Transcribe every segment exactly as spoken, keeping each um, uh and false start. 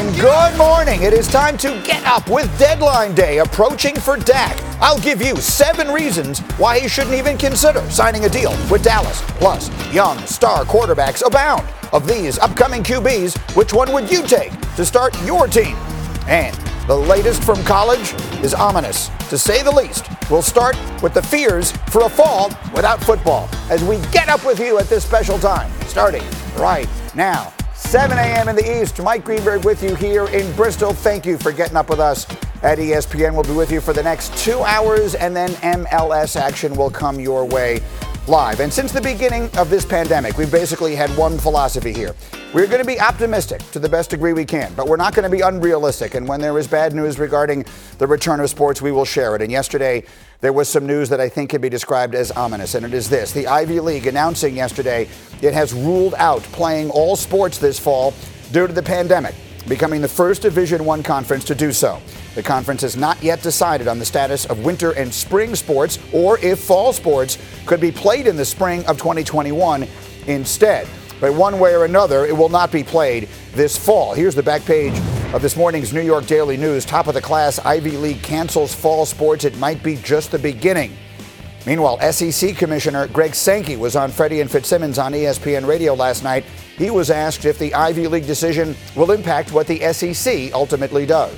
And good morning. It is time to get up with deadline day approaching for Dak. I'll give you seven reasons why he shouldn't even consider signing a deal with Dallas. Plus, young star quarterbacks abound. Of these upcoming Q Bs, which one would you take to start your team? And the latest from college is ominous, to say the least. We'll start with the fears for a fall without football as we get up with you at this special time, starting right now. seven a.m. in the East. Mike Greenberg with you here in Bristol. Thank you for getting up with us at E S P N. We'll be with you for the next two hours, and then M L S action will come your way live. And since the beginning of this pandemic, we've basically had one philosophy here. We're going to be optimistic to the best degree we can, but we're not going to be unrealistic. And when there is bad news regarding the return of sports, we will share it. And yesterday, there was some news that I think can be described as ominous, and it is this. The Ivy League announcing yesterday it has ruled out playing all sports this fall due to the pandemic, becoming the first Division One conference to do so. The conference has not yet decided on the status of winter and spring sports or if fall sports could be played in the spring of twenty twenty-one instead. But one way or another, it will not be played this fall. Here's the back page of this morning's New York Daily News. Top of the class, Ivy League cancels fall sports. It might be just the beginning. Meanwhile, S E C Commissioner Greg Sankey was on Freddie and Fitzsimmons on E S P N Radio last night. He was asked if the Ivy League decision will impact what the S E C ultimately does.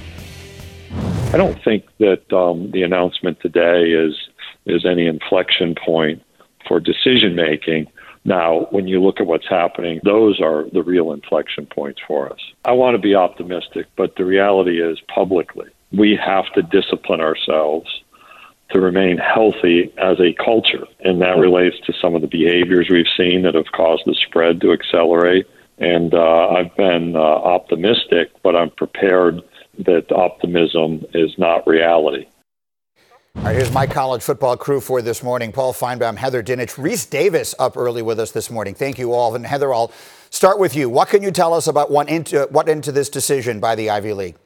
I don't think that um, the announcement today is is any inflection point for decision making. Now, when you look at what's happening, those are the real inflection points for us. I want to be optimistic, but the reality is publicly, we have to discipline ourselves to remain healthy as a culture. And that relates to some of the behaviors we've seen that have caused the spread to accelerate. And uh, I've been uh, optimistic, but I'm prepared that optimism is not reality. All right, here's my college football crew for this morning. Paul Feinbaum, Heather Dinich, Reese Davis up early with us this morning. Thank you all. And Heather, I'll start with you. What can you tell us about what into, what into this decision by the Ivy League?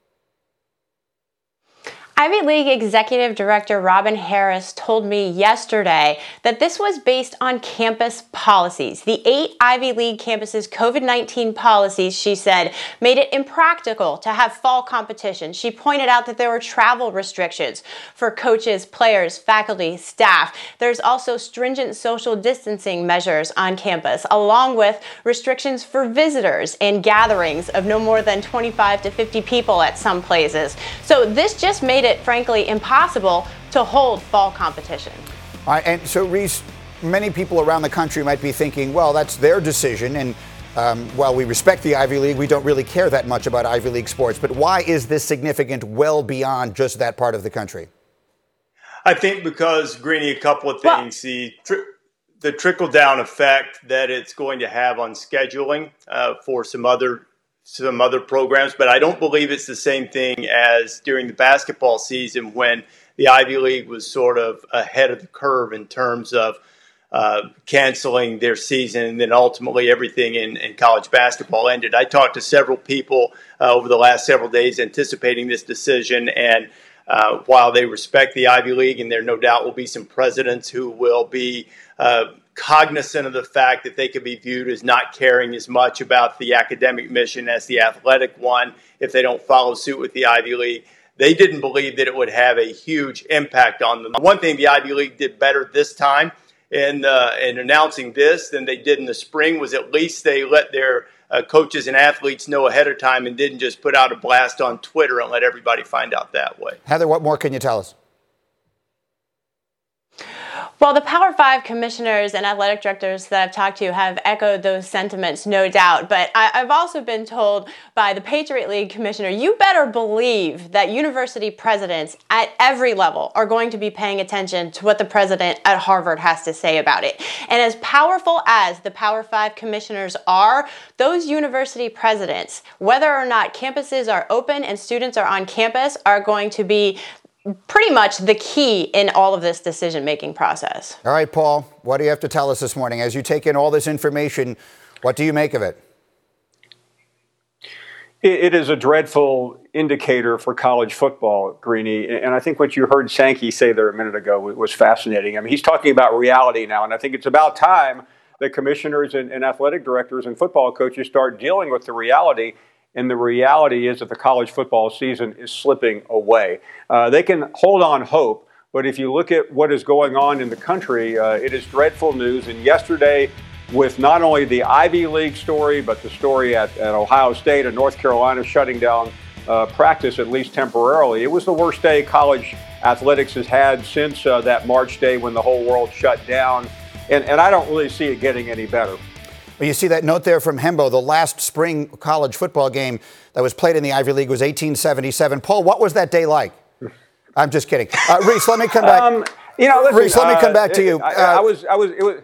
Ivy League Executive Director Robin Harris told me yesterday that this was based on campus policies. The eight Ivy League campuses' COVID nineteen policies, she said, made it impractical to have fall competition. She pointed out that there were travel restrictions for coaches, players, faculty, staff. There's also stringent social distancing measures on campus, along with restrictions for visitors and gatherings of no more than twenty-five to fifty people at some places. So this just made it, frankly, impossible to hold fall competition. All right, and so, Reese, many people around the country might be thinking, well, that's their decision, and um, while we respect the Ivy League, we don't really care that much about Ivy League sports. But why is this significant well beyond just that part of the country? I think because, Greeny, a couple of things. Well, the, tri- the trickle-down effect that it's going to have on scheduling uh, for some other some other programs, but I don't believe it's the same thing as during the basketball season when the Ivy League was sort of ahead of the curve in terms of uh, canceling their season, and then ultimately everything in, in college basketball ended. I talked to several people uh, over the last several days anticipating this decision, and uh, while they respect the Ivy League, and there no doubt will be some presidents who will be uh, cognizant of the fact that they could be viewed as not caring as much about the academic mission as the athletic one if they don't follow suit with the Ivy League. They didn't believe that it would have a huge impact on them. One thing the Ivy League did better this time in, uh, in announcing this than they did in the spring was at least they let their uh, coaches and athletes know ahead of time and didn't just put out a blast on Twitter and let everybody find out that way. Heather, what more can you tell us? Well, the Power Five commissioners and athletic directors that I've talked to have echoed those sentiments, no doubt. But I, I've also been told by the Patriot League commissioner, you better believe that university presidents at every level are going to be paying attention to what the president at Harvard has to say about it. And as powerful as the Power Five commissioners are, those university presidents, whether or not campuses are open and students are on campus, are going to be pretty much the key in all of this decision-making process. All right, Paul, what do you have to tell us this morning? As you take in all this information, what do you make of it? It is a dreadful indicator for college football, Greeny. And I think what you heard Sankey say there a minute ago was fascinating. I mean, he's talking about reality now, and I think it's about time that commissioners and, and athletic directors and football coaches start dealing with the reality. And the reality is that the college football season is slipping away. Uh, they can hold on hope, but if you look at what is going on in the country, uh, it is dreadful news. And yesterday, with not only the Ivy League story, but the story at, at Ohio State and North Carolina shutting down uh, practice, at least temporarily, it was the worst day college athletics has had since uh, that March day when the whole world shut down. And, and I don't really see it getting any better. Well, you see that note there from Hembo. The last spring college football game that was played in the Ivy League was eighteen seventy-seven. Paul, what was that day like? I'm just kidding. Uh, Reese, let me come back. Um, you know, listen, Reese, let me come back uh, to you. I, uh, I was, I was, it was.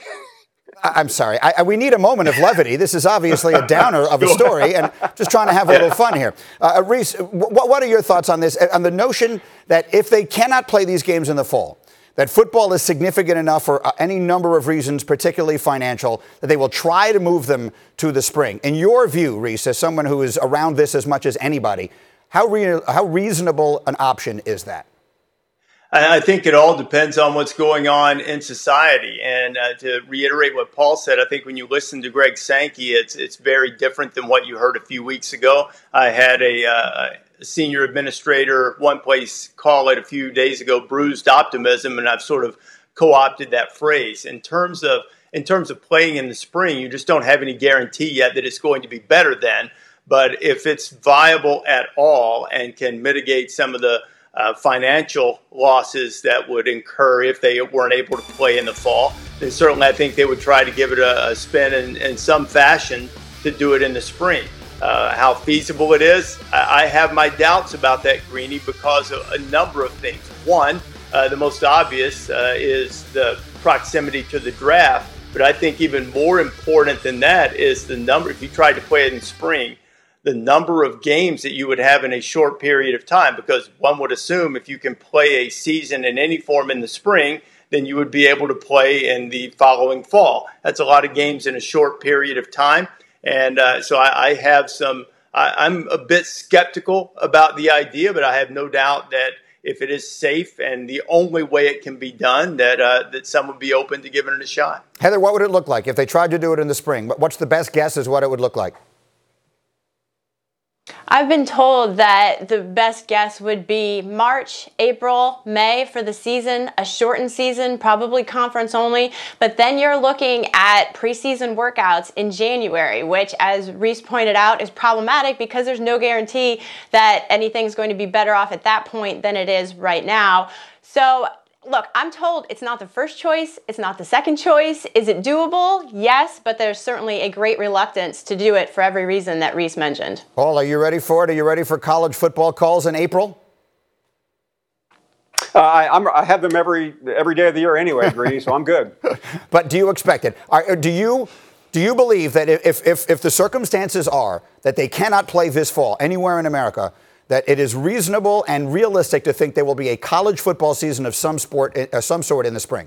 I'm sorry. I, I, we need a moment of levity. This is obviously a downer of a story, and just trying to have a little fun here. Uh, Reese, what, what are your thoughts on this? On the notion that if they cannot play these games in the fall, that football is significant enough for any number of reasons, particularly financial, that they will try to move them to the spring. In your view, Reese, as someone who is around this as much as anybody, how re- how reasonable an option is that? I think it all depends on what's going on in society. And uh, to reiterate what Paul said, I think when you listen to Greg Sankey, it's it's very different than what you heard a few weeks ago. I had a, uh, a senior administrator one place call it a few days ago, bruised optimism, and I've sort of co-opted that phrase. In terms of in terms of playing in the spring, you just don't have any guarantee yet that it's going to be better then. But if it's viable at all and can mitigate some of the Uh, financial losses that would incur if they weren't able to play in the fall, then certainly I think they would try to give it a, a spin in, in some fashion to do it in the spring. Uh, how feasible it is, I, I have my doubts about that, Greeny, because of a number of things. One, uh, the most obvious uh, is the proximity to the draft, but I think even more important than that is the number, if you tried to play it in spring, the number of games that you would have in a short period of time, because one would assume if you can play a season in any form in the spring, then you would be able to play in the following fall. That's a lot of games in a short period of time. And uh, so I, I have some, I, I'm a bit skeptical about the idea, but I have no doubt that if it is safe and the only way it can be done, that uh, that some would be open to giving it a shot. Heather, what would it look like if they tried to do it in the spring? What's the best guess as what it would look like? I've been told that the best guess would be March, April, May for the season, a shortened season, probably conference only. But then you're looking at preseason workouts in January, which, as Reese pointed out, is problematic because there's no guarantee that anything's going to be better off at that point than it is right now. So, look, I'm told it's not the first choice. It's not the second choice. Is it doable? Yes, but there's certainly a great reluctance to do it for every reason that Reese mentioned. Paul, are you ready for it? Are you ready for college football calls in April? Uh, I, I'm, I have them every every day of the year anyway, Greeny, so I'm good. But do you expect it? Are, do you do you believe that if, if if the circumstances are that they cannot play this fall anywhere in America, that it is reasonable and realistic to think there will be a college football season of some sport, uh, some sort in the spring?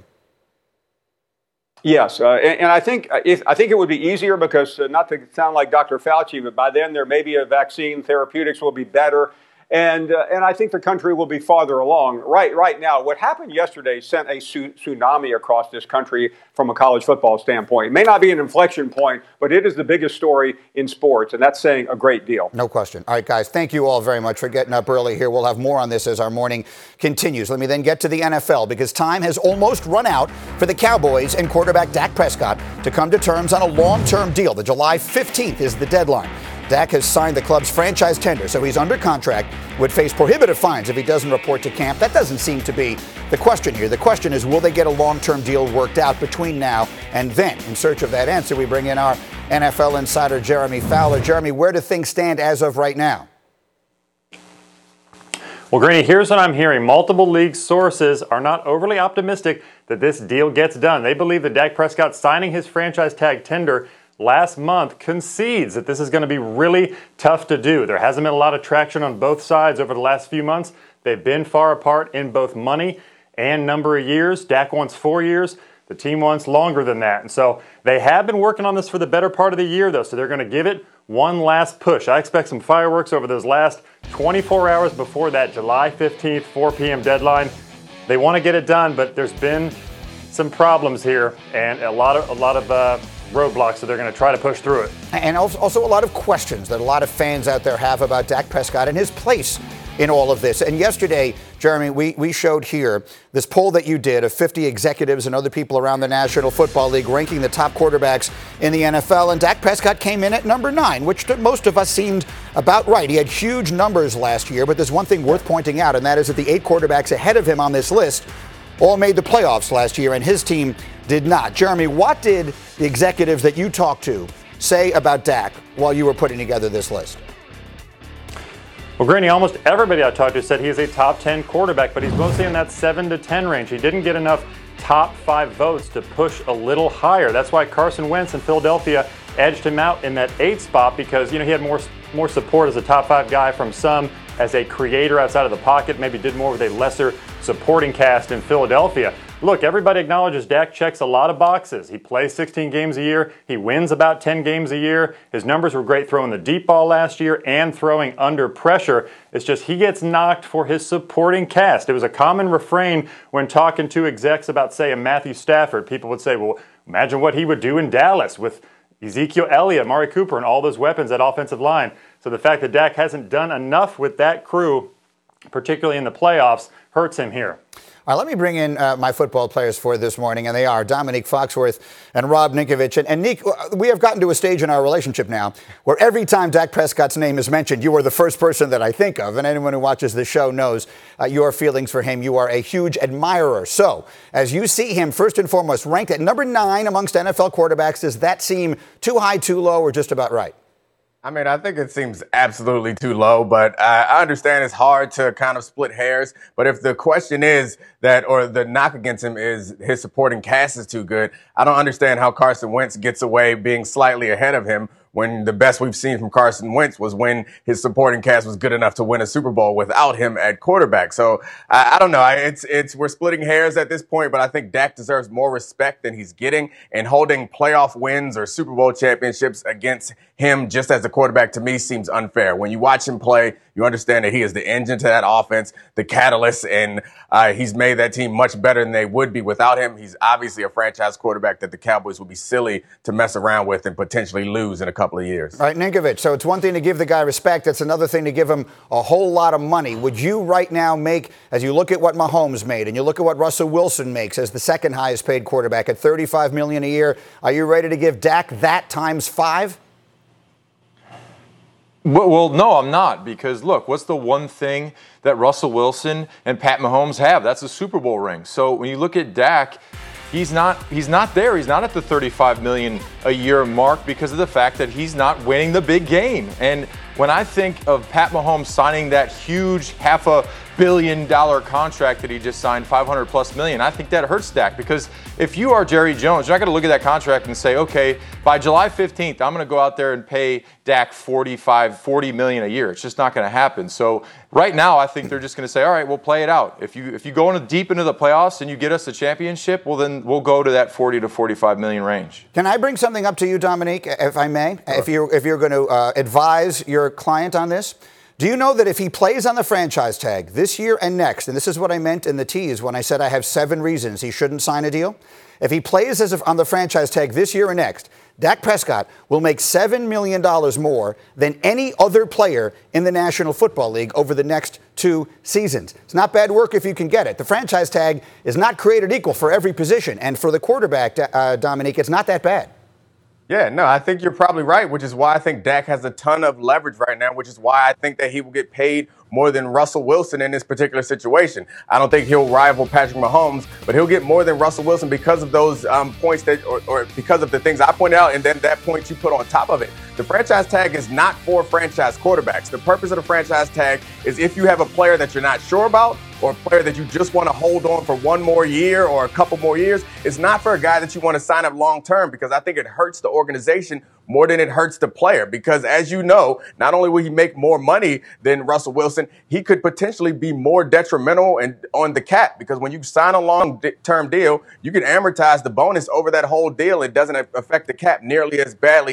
Yes, uh, and, and I think if, I think it would be easier because, uh, not to sound like Doctor Fauci, but by then there may be a vaccine, therapeutics will be better, and uh, and I think the country will be farther along. Right, right now, what happened yesterday sent a su- tsunami across this country from a college football standpoint. It may not be an inflection point, but it is the biggest story in sports, and that's saying a great deal. No question. All right, guys, thank you all very much for getting up early here. We'll have more on this as our morning continues. Let me then get to the N F L, because time has almost run out for the Cowboys and quarterback Dak Prescott to come to terms on a long-term deal. The July fifteenth is the deadline. Dak has signed the club's franchise tender, so he's under contract, would face prohibitive fines if he doesn't report to camp. That doesn't seem to be the question here. The question is, will they get a long-term deal worked out between now and then? In search of that answer, we bring in our N F L insider, Jeremy Fowler. Jeremy, where do things stand as of right now? Well, Greeny, here's what I'm hearing. Multiple league sources are not overly optimistic that this deal gets done. They believe that Dak Prescott signing his franchise tag tender last month concedes that this is going to be really tough to do. There hasn't been a lot of traction on both sides over the last few months. They've been far apart in both money and number of years. Dak wants four years. The team wants longer than that. And so they have been working on this for the better part of the year, though, so they're going to give it one last push. I expect some fireworks over those last twenty-four hours before that July fifteenth, four p.m. deadline. They want to get it done, but there's been some problems here and a lot of a lot of uh, roadblocks, so they're going to try to push through it. And also, also a lot of questions that a lot of fans out there have about Dak Prescott and his place in all of this. And yesterday, Jeremy, we, we showed here this poll that you did of fifty executives and other people around the National Football League ranking the top quarterbacks in the N F L. And Dak Prescott came in at number nine, which to most of us seemed about right. He had huge numbers last year, but there's one thing worth pointing out, and that is that the eight quarterbacks ahead of him on this list all made the playoffs last year, and his team did not. Jeremy, what did the executives that you talked to say about Dak while you were putting together this list? Well, Greeny, almost everybody I talked to said he is a top ten quarterback, but he's mostly in that seven to ten range. He didn't get enough top five votes to push a little higher. That's why Carson Wentz in Philadelphia edged him out in that eight spot, because, you know, he had more more support as a top five guy from some, as a creator outside of the pocket, maybe did more with a lesser supporting cast in Philadelphia. Look, everybody acknowledges Dak checks a lot of boxes. He plays sixteen games a year. He wins about ten games a year. His numbers were great throwing the deep ball last year and throwing under pressure. It's just he gets knocked for his supporting cast. It was a common refrain when talking to execs about, say, a Matthew Stafford. People would say, well, imagine what he would do in Dallas with Ezekiel Elliott, Amari Cooper, and all those weapons at offensive line. So the fact that Dak hasn't done enough with that crew, particularly in the playoffs, hurts him here. All right, let me bring in uh, my football players for this morning, and they are Dominique Foxworth and Rob Ninkovich. And, and Nick, we have gotten to a stage in our relationship now where every time Dak Prescott's name is mentioned, you are the first person that I think of. And anyone who watches this show knows uh, your feelings for him. You are a huge admirer. So, as you see him, first and foremost, ranked at number nine amongst N F L quarterbacks, does that seem too high, too low, or just about right? I mean, I think it seems absolutely too low, but uh, I understand it's hard to kind of split hairs. But if the question is that, or the knock against him is his supporting cast is too good, I don't understand how Carson Wentz gets away being slightly ahead of him when the best we've seen from Carson Wentz was when his supporting cast was good enough to win a Super Bowl without him at quarterback. So I, I don't know. I, it's it's we're splitting hairs at this point, but I think Dak deserves more respect than he's getting. And holding playoff wins or Super Bowl championships against him just as a quarterback, to me, seems unfair. When you watch him play, you understand that he is the engine to that offense, the catalyst, and uh, he's made that team much better than they would be without him. He's obviously a franchise quarterback that the Cowboys would be silly to mess around with and potentially lose in a couple of years. All right, Ninkovich, so it's one thing to give the guy respect. It's another thing to give him a whole lot of money. Would you right now make, as you look at what Mahomes made and you look at what Russell Wilson makes as the second highest paid quarterback at thirty-five million dollars a year, are you ready to give Dak that times five? Well, no, I'm not, because look, what's the one thing that Russell Wilson and Pat Mahomes have? That's a Super Bowl ring. So when you look at Dak, he's not he's not there. He's not at the thirty-five million dollars a year mark because of the fact that he's not winning the big game. And when I think of Pat Mahomes signing that huge half a billion dollar contract that he just signed, five hundred plus million, I think that hurts Dak, because if you are Jerry Jones, you're not going to look at that contract and say, okay, by July fifteenth, I'm going to go out there and pay Dak forty-five, forty million a year. It's just not going to happen. So right now, I think they're just going to say, all right, we'll play it out. If you if you go into deep into the playoffs and you get us a championship, well, then we'll go to that forty to forty-five million range. Can I bring something up to you, Dominique, if I may? Sure. If you're if you're going to uh, advise your client on this. Do you know that if he plays on the franchise tag this year and next, and this is what I meant in the tease when I said I have seven reasons he shouldn't sign a deal? If he plays as if on the franchise tag this year and next, Dak Prescott will make seven million dollars more than any other player in the National Football League over the next two seasons. It's not bad work if you can get it. The franchise tag is not created equal for every position. And for the quarterback, uh, Dominique, it's not that bad. Yeah, no, I think you're probably right, which is why I think Dak has a ton of leverage right now, which is why I think that he will get paid more than Russell Wilson in this particular situation. I don't think he'll rival Patrick Mahomes, but he'll get more than Russell Wilson because of those um, points that, or, or because of the things I pointed out, and then that point you put on top of it. The franchise tag is not for franchise quarterbacks. The purpose of the franchise tag is if you have a player that you're not sure about, or a player that you just want to hold on for one more year or a couple more years. It's not for a guy that you want to sign up long term, because I think it hurts the organization more than it hurts the player. Because as you know, not only will he make more money than Russell Wilson, he could potentially be more detrimental and on the cap, because when you sign a long-term deal, you can amortize the bonus over that whole deal. It doesn't affect the cap nearly as badly as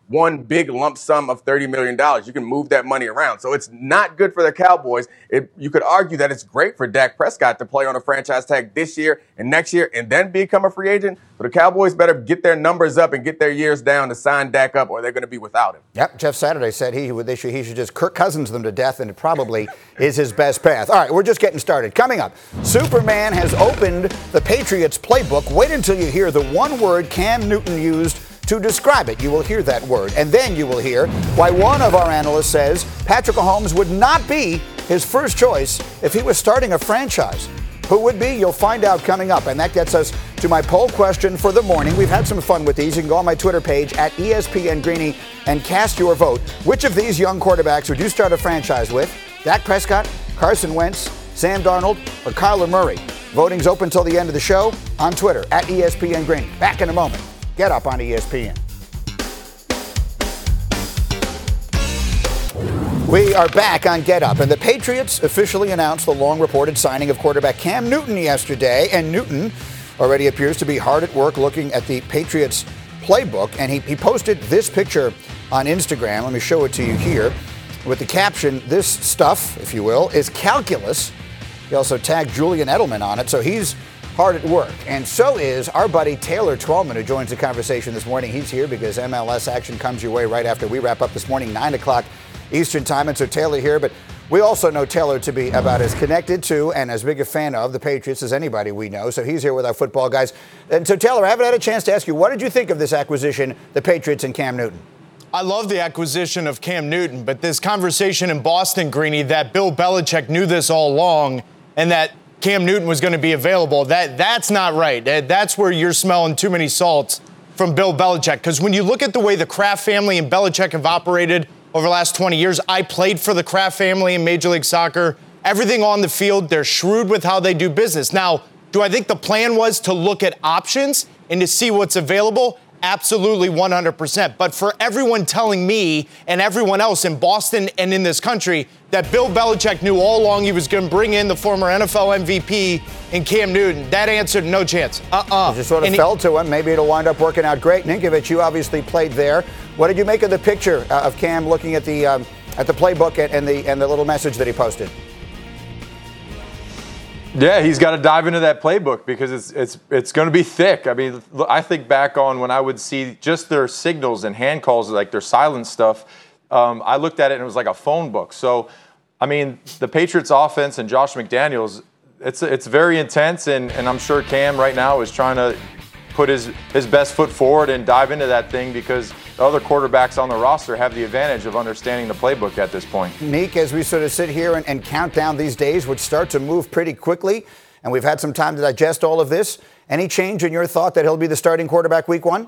one big lump sum of thirty million dollars. You can move that money around. So it's not good for the Cowboys. It, you could argue that it's great for Dak Prescott to play on a franchise tag this year and next year and then become a free agent. But the Cowboys better get their numbers up and get their years down to sign Dak up, or they're going to be without him. Yep, Jeff Saturday said he would, they should, he should just Kirk Cousins them to death, and it probably is his best path. All right, we're just getting started. Coming up, Superman has opened the Patriots playbook. Wait until you hear the one word Cam Newton used to describe it. You will hear that word. And then you will hear why one of our analysts says Patrick Mahomes would not be his first choice if he was starting a franchise. Who would be? You'll find out coming up. And that gets us to my poll question for the morning. We've had some fun with these. You can go on my Twitter page at E S P N Greeny and cast your vote. Which of these young quarterbacks would you start a franchise with? Dak Prescott, Carson Wentz, Sam Darnold, or Kyler Murray? Voting's open until the end of the show on Twitter at E S P N Greeny. Back in a moment. Get up on E S P N. We are back on Get Up, and the Patriots officially announced the long-reported signing of quarterback Cam Newton yesterday, and Newton already appears to be hard at work looking at the Patriots playbook, and he, he posted this picture on Instagram. Let me show it to you here with the caption, "This stuff, if you will, is calculus." He also tagged Julian Edelman on it, so he's hard at work. And so is our buddy Taylor Twellman, who joins the conversation this morning. He's here because M L S action comes your way right after we wrap up this morning, nine o'clock Eastern time. And so Taylor here, but we also know Taylor to be about as connected to and as big a fan of the Patriots as anybody we know. So he's here with our football guys. And so Taylor, I haven't had a chance to ask you, what did you think of this acquisition, the Patriots and Cam Newton? I love the acquisition of Cam Newton, but this conversation in Boston, Greeny, that Bill Belichick knew this all along and that Cam Newton was going to be available, that that's not right. That's where you're smelling too many salts from Bill Belichick. Because when you look at the way the Kraft family and Belichick have operated over the last twenty years, I played for the Kraft family in Major League Soccer. Everything on the field, they're shrewd with how they do business. Now, do I think the plan was to look at options and to see what's available? Absolutely, one hundred percent. But for everyone telling me and everyone else in Boston and in this country that Bill Belichick knew all along he was going to bring in the former N F L M V P in Cam Newton, that answered no chance. Uh-uh. It just sort of and fell he, to him. Maybe it'll wind up working out great. Ninkovich, you obviously played there. What did you make of the picture uh, of Cam looking at the um, at the playbook and, and the and the little message that he posted? Yeah, he's got to dive into that playbook because it's it's it's going to be thick. I mean, I think back on when I would see just their signals and hand calls, like their silent stuff. Um, I looked at it and it was like a phone book. So, I mean, the Patriots offense and Josh McDaniels, it's it's very intense, and, and I'm sure Cam right now is trying to put his, his best foot forward and dive into that thing because the other quarterbacks on the roster have the advantage of understanding the playbook at this point. Nick, as we sort of sit here and, and count down these days, which start to move pretty quickly, and we've had some time to digest all of this, any change in your thought that he'll be the starting quarterback week one?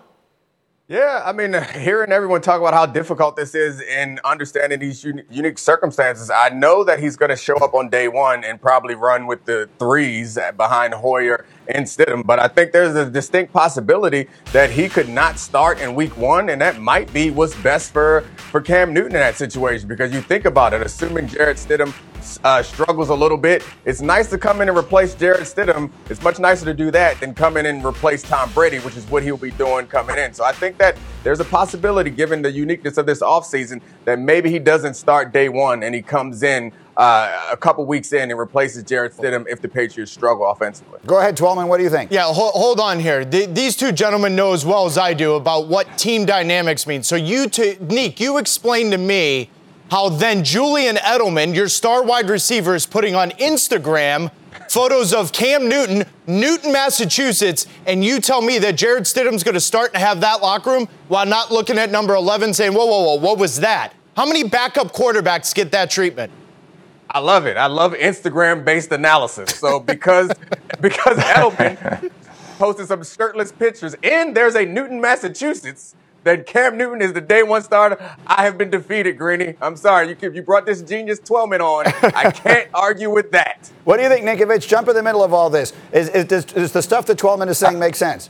Yeah, I mean, hearing everyone talk about how difficult this is and understanding these uni- unique circumstances, I know that he's going to show up on day one and probably run with the threes behind Hoyer and Stidham. But I think there's a distinct possibility that he could not start in week one, and that might be what's best for, for Cam Newton in that situation. Because you think about it, assuming Jarrett Stidham Uh, struggles a little bit, it's nice to come in and replace Jarrett Stidham. It's much nicer to do that than come in and replace Tom Brady, which is what he'll be doing coming in. So I think that there's a possibility, given the uniqueness of this offseason, that maybe he doesn't start day one and he comes in uh, a couple weeks in and replaces Jarrett Stidham if the Patriots struggle offensively. Go ahead, Twellman. What do you think? Yeah, hold, hold on here. The, these two gentlemen know as well as I do about what team dynamics mean. So you, to, Nick, you explain to me how then Julian Edelman, your star wide receiver, is putting on Instagram photos of Cam Newton, Newton, Massachusetts, and you tell me that Jarrett Stidham's going to start to have that locker room while not looking at number eleven saying, whoa, whoa, whoa, what was that? How many backup quarterbacks get that treatment? I love it. I love Instagram-based analysis. So because because Edelman posted some shirtless pictures, and there's a Newton, Massachusetts, that Cam Newton is the day one starter, I have been defeated, Greeny. I'm sorry. You you brought this genius Twellman on. I can't argue with that. What do you think, Ninkovich? Jump in the middle of all this. Is, is, does, does the stuff that Twellman is saying make sense?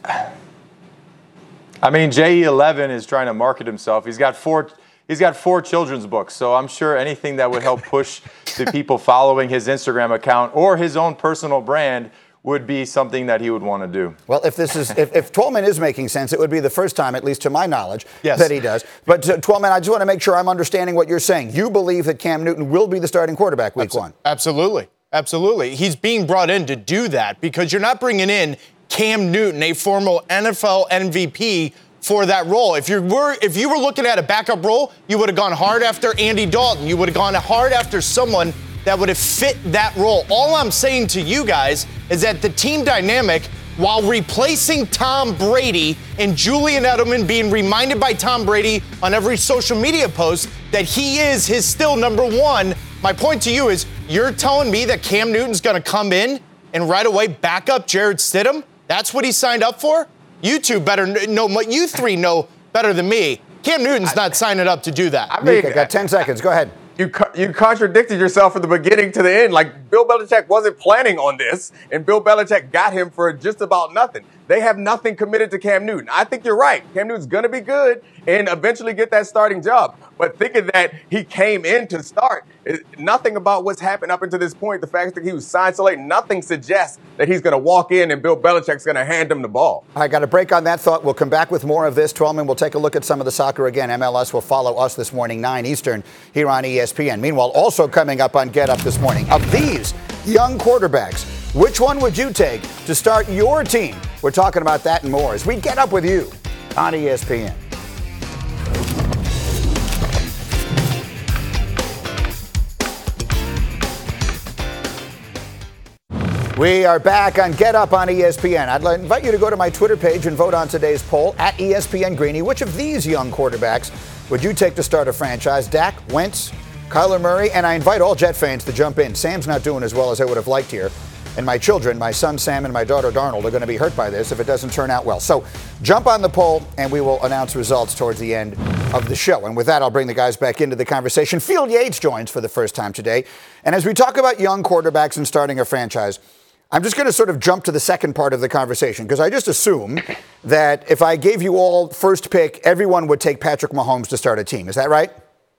I mean, J E eleven is trying to market himself. He's got four he's got four children's books, so I'm sure anything that would help push the people following his Instagram account or his own personal brand would be something that he would want to do. Well, if this is if, if Twellman is making sense, it would be the first time, at least to my knowledge, yes. that he does. But uh, Twellman, I just want to make sure I'm understanding what you're saying. You believe that Cam Newton will be the starting quarterback week Absol- one? Absolutely. Absolutely. He's being brought in to do that because you're not bringing in Cam Newton, a former N F L M V P, for that role. If you were if you were looking at a backup role, you would have gone hard after Andy Dalton. You would have gone hard after someone that would have fit that role. All I'm saying to you guys is that the team dynamic, while replacing Tom Brady and Julian Edelman being reminded by Tom Brady on every social media post that he is his still number one, my point to you is you're telling me that Cam Newton's going to come in and right away back up Jarrett Stidham? That's what he signed up for? You two better know, you three know better than me. Cam Newton's not signing up to do that. I mean, Nick, I got ten seconds. Go ahead. You you contradicted yourself from the beginning to the end. Like, Bill Belichick wasn't planning on this, and Bill Belichick got him for just about nothing. They have nothing committed to Cam Newton. I think you're right. Cam Newton's going to be good and eventually get that starting job. But thinking that he came in to start, nothing about what's happened up until this point, the fact that he was signed so late, nothing suggests that he's going to walk in and Bill Belichick's going to hand him the ball. I got a break on that thought. We'll come back with more of this. Twellman, we'll take a look at some of the soccer again. M L S will follow us this morning, nine Eastern, here on E S P N. Meanwhile, also coming up on Get Up this morning, of these young quarterbacks, which one would you take to start your team? We're talking about that and more as we get up with you on E S P N. We are back on Get Up on E S P N. I'd invite you to go to my Twitter page and vote on today's poll at E S P N Greeny. Which of these young quarterbacks would you take to start a franchise? Dak, Wentz, Kyler Murray, and I invite all Jet fans to jump in. Sam's not doing as well as I would have liked here. And my children, my son Sam and my daughter Darnold, are going to be hurt by this if it doesn't turn out well. So jump on the poll, and we will announce results towards the end of the show. And with that, I'll bring the guys back into the conversation. Field Yates joins for the first time today. And as we talk about young quarterbacks and starting a franchise, I'm just going to sort of jump to the second part of the conversation because I just assume that if I gave you all first pick, everyone would take Patrick Mahomes to start a team. Is that right?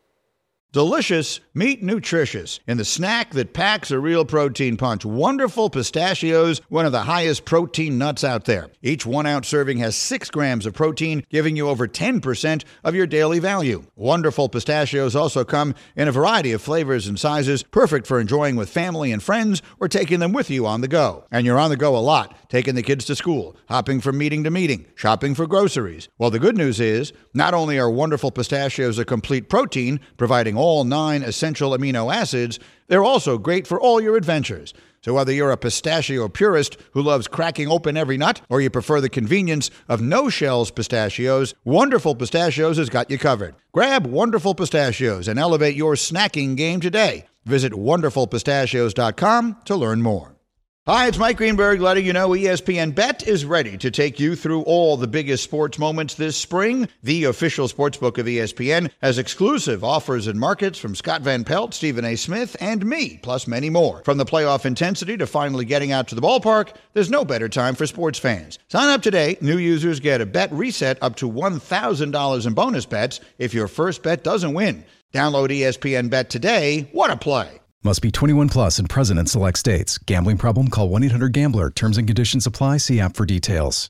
Delicious, meat nutritious, in the snack that packs a real protein punch. Wonderful Pistachios, one of the highest protein nuts out there. Each one-ounce serving has six grams of protein, giving you over ten percent of your daily value. Wonderful Pistachios also come in a variety of flavors and sizes, perfect for enjoying with family and friends or taking them with you on the go. And you're on the go a lot, taking the kids to school, hopping from meeting to meeting, shopping for groceries. Well, the good news is, not only are Wonderful Pistachios a complete protein, providing all nine essential amino acids, they're also great for all your adventures. So whether you're a pistachio purist who loves cracking open every nut, or you prefer the convenience of no-shells pistachios, Wonderful Pistachios has got you covered. Grab Wonderful Pistachios and elevate your snacking game today. Visit wonderful pistachios dot com to learn more. Hi, it's Mike Greenberg letting you know E S P N Bet is ready to take you through all the biggest sports moments this spring. The official sportsbook of E S P N has exclusive offers and markets from Scott Van Pelt, Stephen A. Smith, and me, plus many more. From the playoff intensity to finally getting out to the ballpark, there's no better time for sports fans. Sign up today. New users get a bet reset up to one thousand dollars in bonus bets if your first bet doesn't win. Download E S P N Bet today. What a play. Must be twenty-one plus and present in select states. Gambling problem? Call one eight hundred gambler. Terms and conditions apply. See app for details.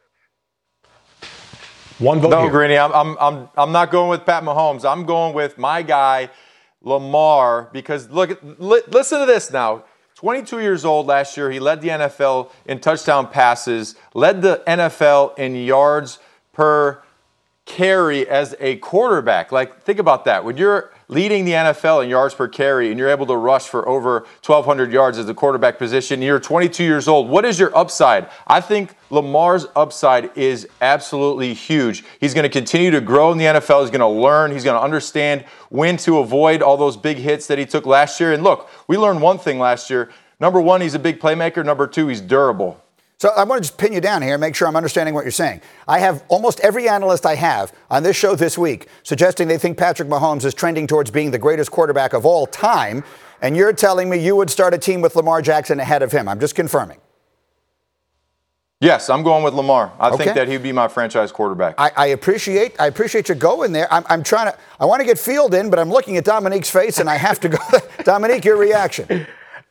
One vote. No, Greeny, I'm, I'm, I'm, I'm not going with Pat Mahomes. I'm going with my guy, Lamar, because look, li- listen to this now. twenty-two years old last year. He led the N F L in touchdown passes, led the N F L in yards per carry as a quarterback. Like, think about that. When you're leading the N F L in yards per carry and you're able to rush for over twelve hundred yards as the quarterback position, you're twenty-two years old. What is your upside? I think Lamar's upside is absolutely huge. He's going to continue to grow in the N F L. He's going to learn. He's going to understand when to avoid all those big hits that he took last year. And look, we learned one thing last year. Number one, he's a big playmaker. Number two, he's durable. So I want to just pin you down here and make sure I'm understanding what you're saying. I have almost every analyst I have on this show this week suggesting they think Patrick Mahomes is trending towards being the greatest quarterback of all time, and you're telling me you would start a team with Lamar Jackson ahead of him. I'm just confirming. Yes, I'm going with Lamar. I okay. think that he'd be my franchise quarterback. I, I appreciate I appreciate you going there. I'm, I'm trying to – I want to get Field in, but I'm looking at Dominique's face, and I have to go – Dominique, your reaction.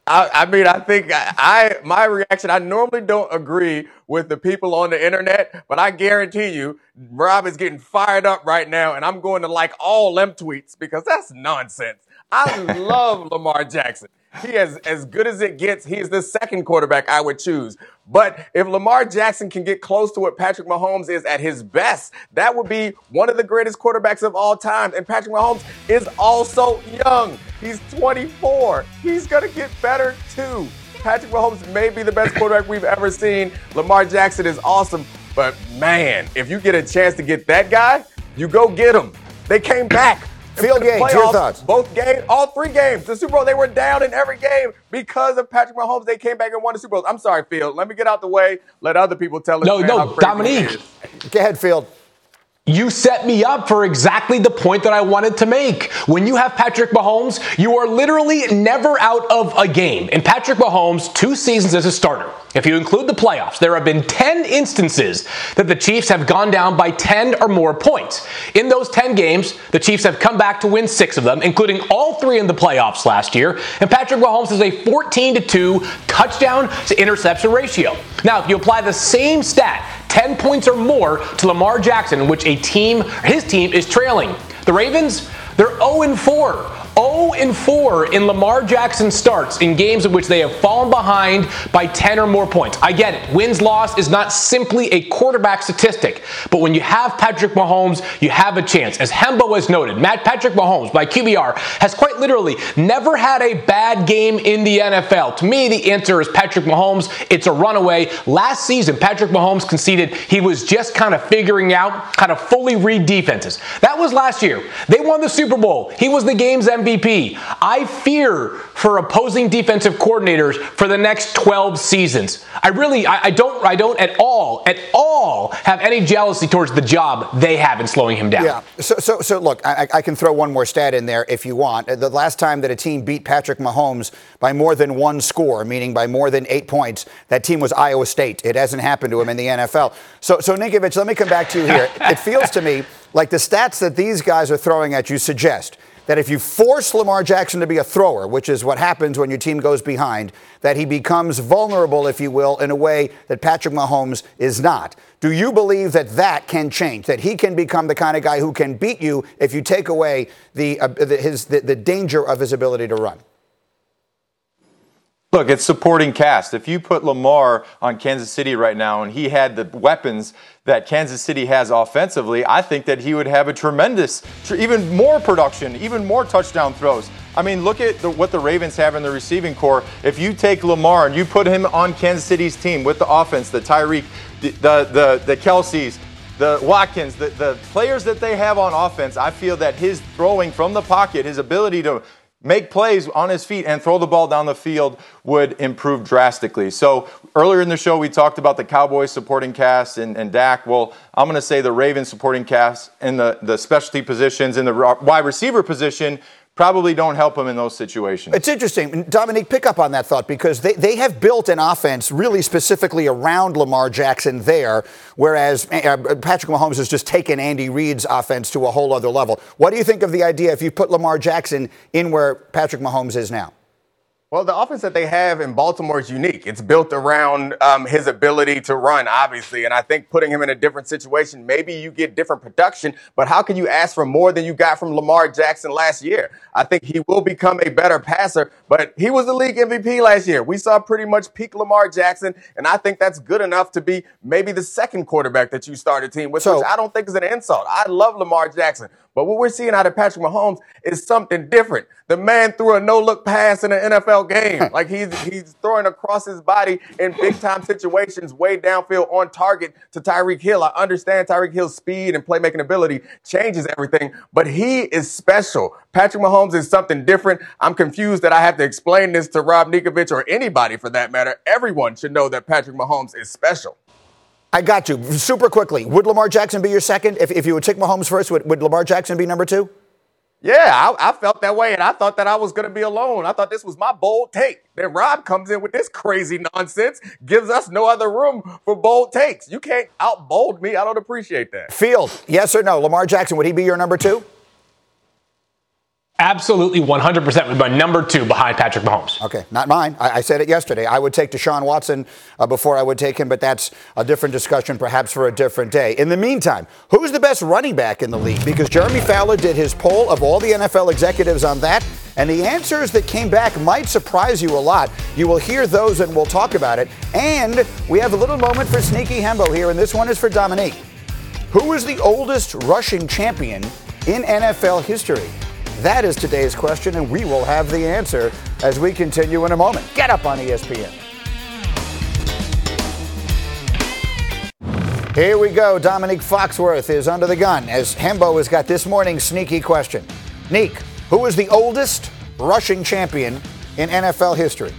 I, I mean, I think I, I my reaction, I normally don't agree with the people on the internet, but I guarantee you, Rob is getting fired up right now, and I'm going to like all them tweets because that's nonsense. I love Lamar Jackson. He is as good as it gets. He is the second quarterback I would choose. But if Lamar Jackson can get close to what Patrick Mahomes is at his best, that would be one of the greatest quarterbacks of all time. And Patrick Mahomes is also young. He's twenty-four. He's going to get better, too. Patrick Mahomes may be the best quarterback we've ever seen. Lamar Jackson is awesome. But, man, if you get a chance to get that guy, you go get him. They came back. Field Yates, your thoughts? Both games, all three games. The Super Bowl, they were down in every game because of Patrick Mahomes. They came back and won the Super Bowl. I'm sorry, Field. Let me get out the way. Let other people tell us. No, no, Dominique. Go ahead, Field. You set me up for exactly the point that I wanted to make. When you have Patrick Mahomes, you are literally never out of a game. In Patrick Mahomes' two seasons as a starter, if you include the playoffs, there have been ten instances that the Chiefs have gone down by ten or more points. In those ten games, the Chiefs have come back to win six of them, including all three in the playoffs last year. And Patrick Mahomes has a fourteen to two touchdown to interception ratio. Now, if you apply the same stat, ten points or more, to Lamar Jackson, in which a team, his team is trailing. The Ravens, they're oh and four. oh and four in Lamar Jackson starts in games in which they have fallen behind by ten or more points. I get it. Wins-loss is not simply a quarterback statistic. But when you have Patrick Mahomes, you have a chance. As Hembo has noted, Matt Patrick Mahomes, by Q B R, has quite literally never had a bad game in the N F L. To me, the answer is Patrick Mahomes. It's a runaway. Last season, Patrick Mahomes conceded he was just kind of figuring out how to fully read defenses. That was last year. They won the Super Bowl. He was the game's M V P. I fear for opposing defensive coordinators for the next twelve seasons. I really, I, I don't, I don't at all, at all have any jealousy towards the job they have in slowing him down. Yeah. So, so, so look, I, I can throw one more stat in there if you want. The last time that a team beat Patrick Mahomes by more than one score, meaning by more than eight points, that team was Iowa State. It hasn't happened to him in the N F L. So, so Ninkovich, let me come back to you here. It feels to me like the stats that these guys are throwing at you suggest that if you force Lamar Jackson to be a thrower, which is what happens when your team goes behind, that he becomes vulnerable, if you will, in a way that Patrick Mahomes is not. Do you believe that that can change, that he can become the kind of guy who can beat you if you take away the, uh, the, his, the, the danger of his ability to run? Look, it's supporting cast. If you put Lamar on Kansas City right now and he had the weapons that Kansas City has offensively, I think that he would have a tremendous, even more production, even more touchdown throws. I mean, look at the, what the Ravens have in the receiving core. If you take Lamar and you put him on Kansas City's team with the offense, the Tyreek, the the the, the Kelce's, the Watkins, the, the players that they have on offense, I feel that his throwing from the pocket, his ability to make plays on his feet and throw the ball down the field would improve drastically. So earlier in the show, we talked about the Cowboys supporting cast and, and Dak. Well, I'm going to say the Ravens supporting cast in the, the specialty positions, in the wide receiver position, probably don't help him in those situations. It's interesting. Dominique, pick up on that thought, because they, they have built an offense really specifically around Lamar Jackson there, whereas uh, Patrick Mahomes has just taken Andy Reid's offense to a whole other level. What do you think of the idea if you put Lamar Jackson in where Patrick Mahomes is now? Well, the offense that they have in Baltimore is unique. It's built around um, his ability to run, obviously. And I think putting him in a different situation, maybe you get different production, but how can you ask for more than you got from Lamar Jackson last year? I think he will become a better passer, but he was the league M V P last year. We saw pretty much peak Lamar Jackson, and I think that's good enough to be maybe the second quarterback that you start a team with, so, which I don't think is an insult. I love Lamar Jackson. But what we're seeing out of Patrick Mahomes is something different. The man threw a no-look pass in an N F L game. Like he's he's throwing across his body in big-time situations, way downfield on target to Tyreek Hill. I understand Tyreek Hill's speed and playmaking ability changes everything, but he is special. Patrick Mahomes is something different. I'm confused that I have to explain this to Rob Ninkovich or anybody for that matter. Everyone should know that Patrick Mahomes is special. I got you. Super quickly, would Lamar Jackson be your second? If, if you would take Mahomes first, would, would Lamar Jackson be number two? Yeah, I, I felt that way, and I thought that I was going to be alone. I thought this was my bold take. Then Rob comes in with this crazy nonsense, gives us no other room for bold takes. You can't out-bold me. I don't appreciate that. Field, yes or no? Lamar Jackson, would he be your number two? absolutely one hundred percent would be my number two behind Patrick Mahomes. Okay, not mine. I, I said it yesterday. I would take Deshaun Watson uh, before I would take him, but that's a different discussion perhaps for a different day. In the meantime, who's the best running back in the league? Because Jeremy Fowler did his poll of all the N F L executives on that, and the answers that came back might surprise you a lot. You will hear those and we'll talk about it. And we have a little moment for Sneaky Hembo here, and this one is for Dominique. Who is the oldest rushing champion in N F L history? That is today's question, and we will have the answer as we continue in a moment. Get up on E S P N. Here we go. Dominique Foxworth is under the gun as Hembo has got this morning's sneaky question. Neek, who is the oldest rushing champion in N F L history?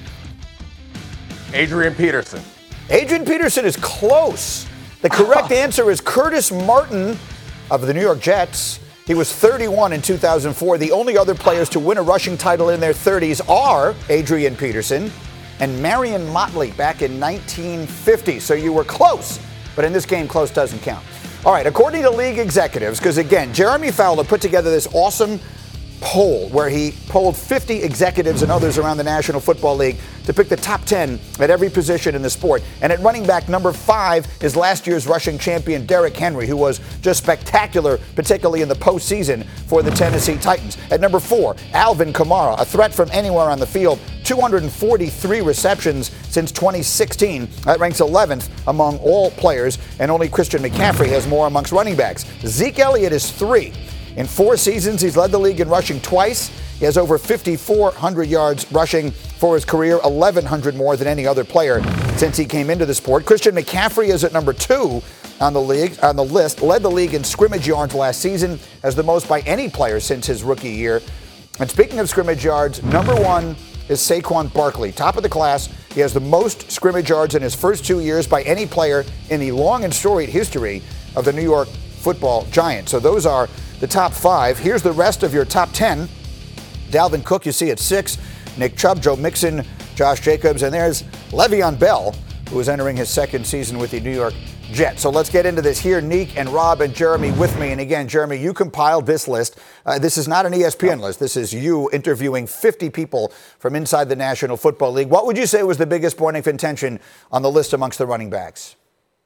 Adrian Peterson. Adrian Peterson is close. The correct answer is Curtis Martin of the New York Jets. He was thirty-one in two thousand four. The only other players to win a rushing title in their thirties are Adrian Peterson and Marion Motley back in nineteen fifty. So you were close, but in this game, close doesn't count. All right, according to league executives, because again, Jeremy Fowler put together this awesome poll where he polled fifty executives and others around the National Football League to pick the top ten at every position in the sport. And at running back, number five is last year's rushing champion, Derrick Henry, who was just spectacular, particularly in the postseason for the Tennessee Titans. At number four, Alvin Kamara, a threat from anywhere on the field, two hundred forty-three receptions since twenty sixteen. That ranks eleventh among all players, and only Christian McCaffrey has more amongst running backs. Zeke Elliott is three. In four seasons, he's led the league in rushing twice. He has over fifty-four hundred yards rushing for his career, eleven hundred more than any other player since he came into the sport. Christian McCaffrey is at number two on the league on the list, led the league in scrimmage yards last season, as the most by any player since his rookie year. And speaking of scrimmage yards, number one is Saquon Barkley, top of the class. He has the most scrimmage yards in his first two years by any player in the long and storied history of the New York Football Giants. So those are the top five. Here's the rest of your top ten. Dalvin Cook, you see at six. Nick Chubb, Joe Mixon, Josh Jacobs, and there's Le'Veon Bell, who is entering his second season with the New York Jets. So let's get into this here. Neek and Rob and Jeremy with me. And again, Jeremy, you compiled this list. Uh, this is not an E S P N list. This is you interviewing fifty people from inside the National Football League. What would you say was the biggest point of contention on the list amongst the running backs?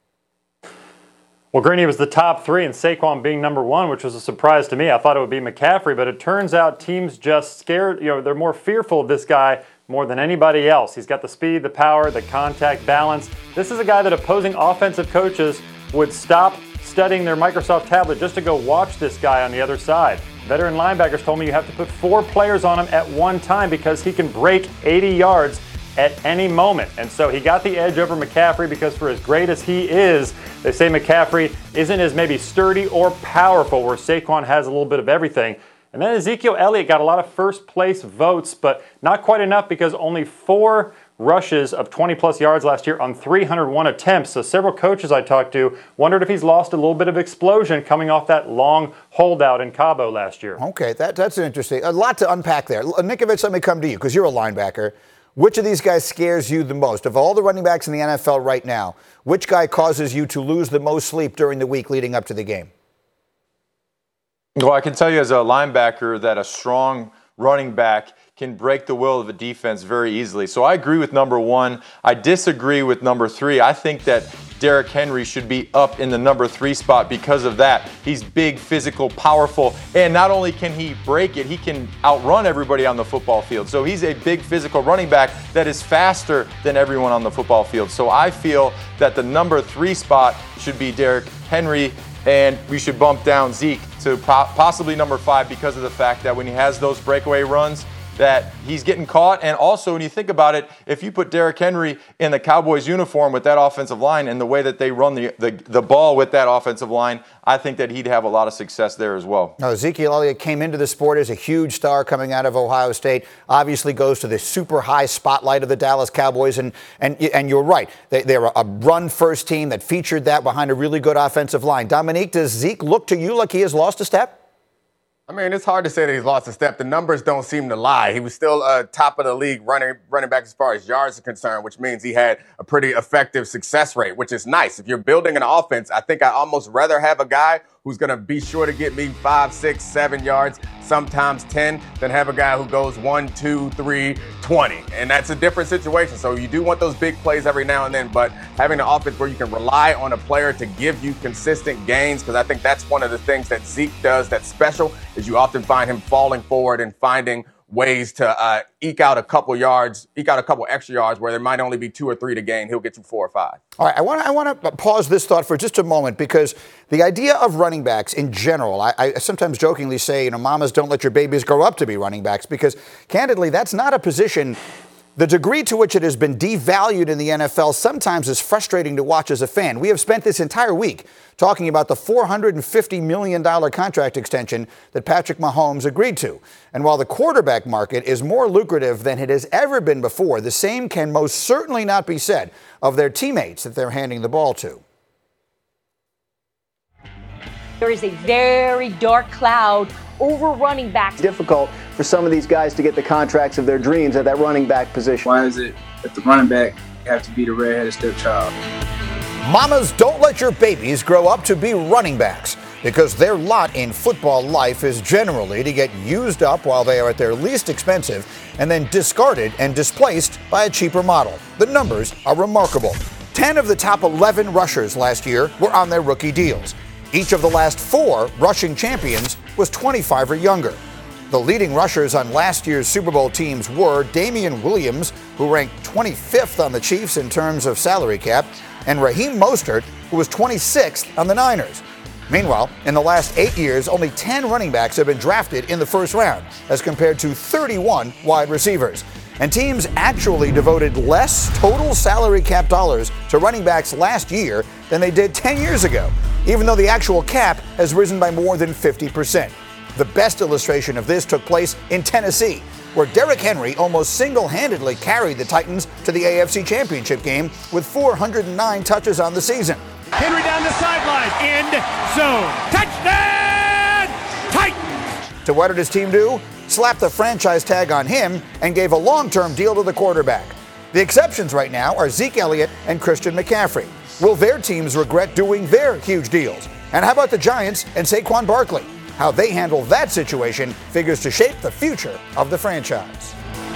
Well, Greeny was the top three, and Saquon being number one, which was a surprise to me. I thought it would be McCaffrey, but it turns out teams just scared, you know, they're more fearful of this guy more than anybody else. He's got the speed, the power, the contact balance. This is a guy that opposing offensive coaches would stop studying their Microsoft tablet just to go watch this guy on the other side. Veteran linebackers told me you have to put four players on him at one time because he can break eighty yards at any moment. And so he got the edge over McCaffrey because for as great as he is, they say McCaffrey isn't as maybe sturdy or powerful, where Saquon has a little bit of everything. And then Ezekiel Elliott got a lot of first place votes, but not quite enough because only four rushes of twenty plus yards last year on three hundred one attempts. So several coaches I talked to wondered if he's lost a little bit of explosion coming off that long holdout in Cabo last year. Okay, that, that's interesting. A lot to unpack there. Nikovich, let me come to you because you're a linebacker. Which of these guys scares you the most? Of all the running backs in the N F L right now, which guy causes you to lose the most sleep during the week leading up to the game? Well, I can tell you as a linebacker that a strong running back can break the will of a defense very easily. So I agree with number one. I disagree with number three. I think that Derrick Henry should be up in the number three spot because of that. He's big, physical, powerful, and not only can he break it, he can outrun everybody on the football field. So he's a big physical running back that is faster than everyone on the football field. So I feel that the number three spot should be Derrick Henry, and we should bump down Zeke to possibly number five because of the fact that when he has those breakaway runs, that he's getting caught. And also, when you think about it, if you put Derrick Henry in the Cowboys uniform with that offensive line and the way that they run the, the, the ball with that offensive line, I think that he'd have a lot of success there as well. Now, Ezekiel Elliott came into the sport as a huge star coming out of Ohio State, obviously goes to the super high spotlight of the Dallas Cowboys. And and, and you're right, they, they're a run-first team that featured that behind a really good offensive line. Dominique, does Zeke look to you like he has lost a step? I mean, it's hard to say that he's lost a step. The numbers don't seem to lie. He was still uh, top of the league running running back as far as yards are concerned, which means he had a pretty effective success rate, which is nice. If you're building an offense, I think I'd almost rather have a guy who's going to be sure to get me five, six, seven yards, sometimes ten, than have a guy who goes one, two, three, twenty. And that's a different situation. So you do want those big plays every now and then, but having an offense where you can rely on a player to give you consistent gains, because I think that's one of the things that Zeke does that's special, is you often find him falling forward and finding ways to uh, eke out a couple yards, eke out a couple extra yards where there might only be two or three to gain. He'll get you four or five. All right, I want to I want to pause this thought for just a moment, because the idea of running backs in general, I, I sometimes jokingly say, you know, mamas, don't let your babies grow up to be running backs, because candidly, that's not a position. The degree to which it has been devalued in the N F L sometimes is frustrating to watch as a fan. We have spent this entire week talking about the four hundred fifty million dollars contract extension that Patrick Mahomes agreed to. And while the quarterback market is more lucrative than it has ever been before, the same can most certainly not be said of their teammates that they're handing the ball to. There is a very dark cloud over running backs. Difficult for some of these guys to get the contracts of their dreams at that running back position. Why is it that the running back have to be the redheaded stepchild? Mamas, don't let your babies grow up to be running backs, because their lot in football life is generally to get used up while they are at their least expensive and then discarded and displaced by a cheaper model. The numbers are remarkable. ten of the top eleven rushers last year were on their rookie deals. Each of the last four rushing champions was twenty-five or younger. The leading rushers on last year's Super Bowl teams were Damian Williams, who ranked twenty-fifth on the Chiefs in terms of salary cap, and Raheem Mostert, who was twenty-sixth on the Niners. Meanwhile, in the last eight years, only ten running backs have been drafted in the first round, as compared to thirty-one wide receivers. And teams actually devoted less total salary cap dollars to running backs last year than they did ten years ago, even though the actual cap has risen by more than fifty percent. The best illustration of this took place in Tennessee, where Derrick Henry almost single-handedly carried the Titans to the A F C Championship game with four hundred nine touches on the season. Henry down the sideline, end zone, touchdown, Titans! So what did his team do? Slapped the franchise tag on him and gave a long-term deal to the quarterback. The exceptions right now are Zeke Elliott and Christian McCaffrey. Will their teams regret doing their huge deals? And how about the Giants and Saquon Barkley? How they handle that situation figures to shape the future of the franchise.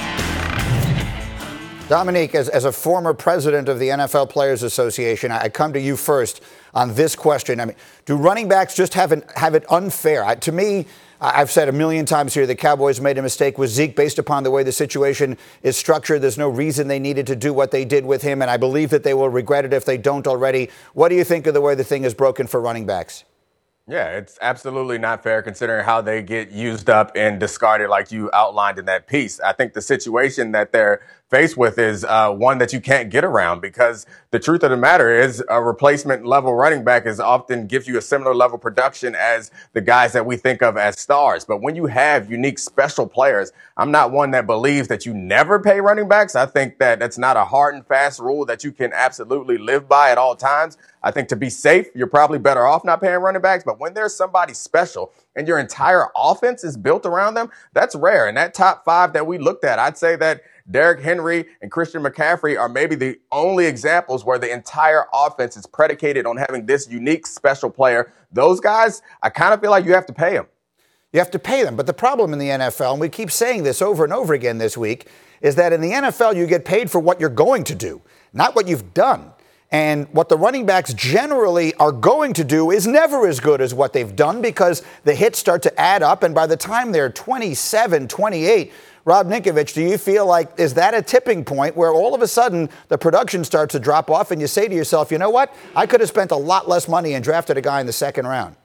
Dominique, as, as a former president of the N F L Players Association, I, I come to you first on this question. I mean, do running backs just have, an, have it unfair? I, to me, I've said a million times here, the Cowboys made a mistake with Zeke based upon the way the situation is structured. There's no reason they needed to do what they did with him, and I believe that they will regret it if they don't already. What do you think of the way the thing is broken for running backs? Yeah, it's absolutely not fair considering how they get used up and discarded like you outlined in that piece. I think the situation that they're faced with is uh, one that you can't get around, because the truth of the matter is a replacement level running back is often gives you a similar level production as the guys that we think of as stars. But when you have unique special players, I'm not one that believes that you never pay running backs. I think that that's not a hard and fast rule that you can absolutely live by at all times. I think to be safe, you're probably better off not paying running backs. But when there's somebody special and your entire offense is built around them, that's rare. And that top five that we looked at, I'd say that Derrick Henry and Christian McCaffrey are maybe the only examples where the entire offense is predicated on having this unique special player. Those guys, I kind of feel like you have to pay them. You have to pay them. But the problem in the N F L, and we keep saying this over and over again this week, is that in the N F L, you get paid for what you're going to do, not what you've done. And what the running backs generally are going to do is never as good as what they've done, because the hits start to add up. And by the time they're twenty-seven, twenty-eight, Rob Ninkovich, do you feel like, is that a tipping point where all of a sudden the production starts to drop off and you say to yourself, you know what, I could have spent a lot less money and drafted a guy in the second round?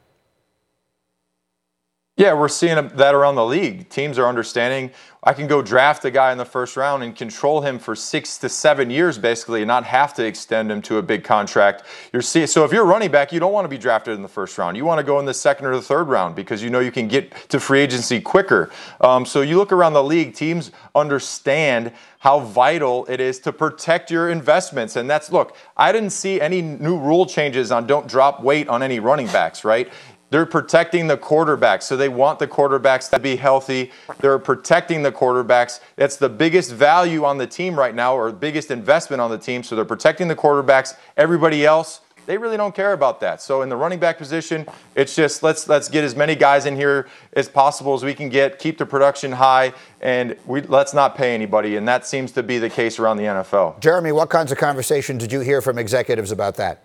Yeah, we're seeing that around the league. Teams are understanding I can go draft a guy in the first round and control him for six to seven years, basically, and not have to extend him to a big contract. You're see, so if you're a running back, you don't want to be drafted in the first round. You want to go in the second or the third round because you know you can get to free agency quicker. Um, so you look around the league, teams understand how vital it is to protect your investments. And that's, look, I didn't see any new rule changes on don't drop weight on any running backs, right? They're protecting the quarterbacks, so they want the quarterbacks to be healthy. They're protecting the quarterbacks. That's the biggest value on the team right now, or biggest investment on the team, so they're protecting the quarterbacks. Everybody else, They really don't care about that. So in the running back position, it's just let's let's get as many guys in here as possible as we can get, keep the production high, and we let's not pay anybody. And that seems to be the case around the N F L. Jeremy, what kinds of conversations did you hear from executives about that?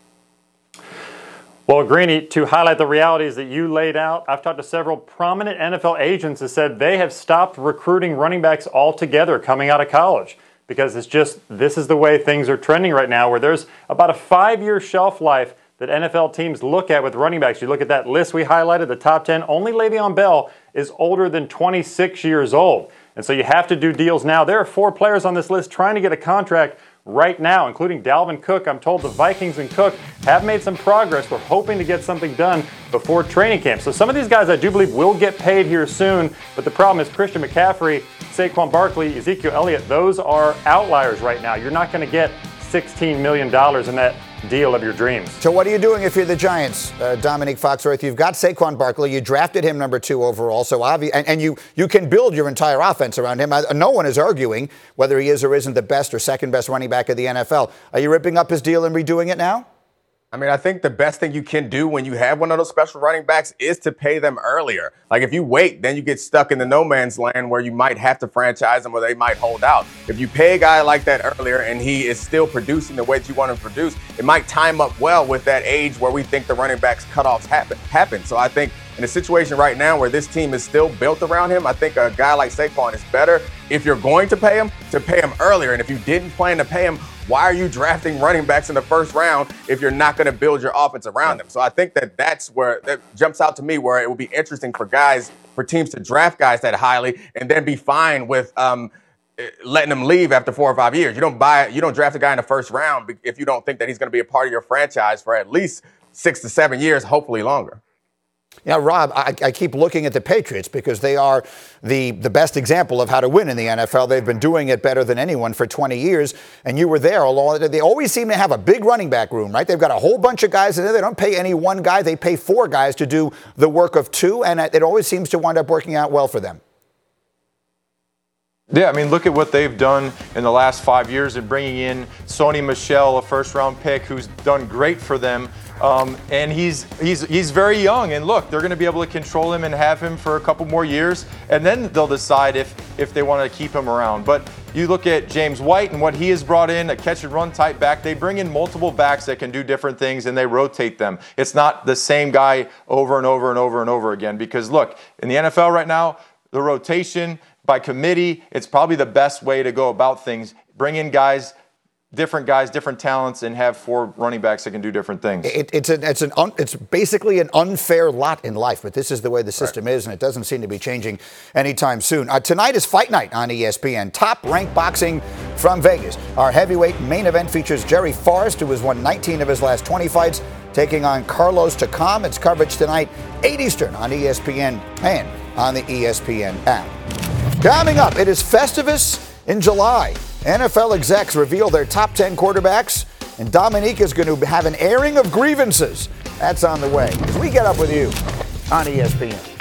Well, Greeny, to highlight the realities that you laid out, I've talked to several prominent N F L agents that said they have stopped recruiting running backs altogether coming out of college because it's just, this is the way things are trending right now, where there's about a five-year shelf life that N F L teams look at with running backs. You look at that list we highlighted, the top ten, only Le'Veon Bell is older than twenty-six years old. And so you have to do deals now. There are four players on this list trying to get a contract right now, including Dalvin Cook. I'm told the Vikings and Cook have made some progress. We're hoping to get something done before training camp. So some of these guys I do believe will get paid here soon, but the problem is Christian McCaffrey, Saquon Barkley, Ezekiel Elliott, those are outliers right now. You're not going to get sixteen million dollars in that deal of your dreams. So what are you doing if you're the Giants, uh, Dominique Foxworth? You've got Saquon Barkley. You drafted him number two overall, so obvi- and, and you you can build your entire offense around him. I, no one is arguing whether he is or isn't the best or second best running back of the N F L. Are you ripping up his deal and redoing it now? I mean, I think the best thing you can do when you have one of those special running backs is to pay them earlier. Like, if you wait, then you get stuck in the no man's land where you might have to franchise them or they might hold out. If you pay a guy like that earlier and he is still producing the way that you want him to produce, it might time up well with that age where we think the running backs cutoffs happen. happen. So I think in a situation right now where this team is still built around him, I think a guy like Saquon is better, if you're going to pay him, to pay him earlier. And if you didn't plan to pay him, why are you drafting running backs in the first round if you're not going to build your offense around them? So I think that that's where that jumps out to me, where it would be interesting for guys, for teams to draft guys that highly and then be fine with um, letting them leave after four or five years. You don't buy, you don't draft a guy in the first round if you don't think that he's going to be a part of your franchise for at least six to seven years, hopefully longer. Yeah, Rob, I, I keep looking at the Patriots because they are the, the best example of how to win in the N F L. They've been doing it better than anyone for twenty years, and you were there along. They always seem to have a big running back room, right? They've got a whole bunch of guys in there. They don't pay any one guy. They pay four guys to do the work of two, and it always seems to wind up working out well for them. Yeah, I mean, look at what they've done in the last five years in bringing in Sony Michel, a first-round pick who's done great for them. Um, and he's he's he's very young. And look, they're going to be able to control him and have him for a couple more years, and then they'll decide if if they want to keep him around. But you look at James White and what he has brought in, a catch-and-run type back. They bring in multiple backs that can do different things, and they rotate them. It's not the same guy over and over and over and over again. Because look, in the N F L right now, the rotation by committee, it's probably the best way to go about things. Bring in guys, different guys, different talents, and have four running backs that can do different things. It, it's an, it's an, un, it's basically an unfair lot in life, but this is the way the system right. is, and it doesn't seem to be changing anytime soon. Uh, tonight is Fight Night on E S P N. Top-ranked boxing from Vegas. Our heavyweight main event features Jerry Forrest, who has won nineteen of his last twenty fights, taking on Carlos Takam. It's coverage tonight, eight Eastern on E S P N and on the E S P N app. Coming up, it is Festivus in July. N F L execs reveal their top ten quarterbacks, and Dominique is going to have an airing of grievances. That's on the way as we get up with you on E S P N.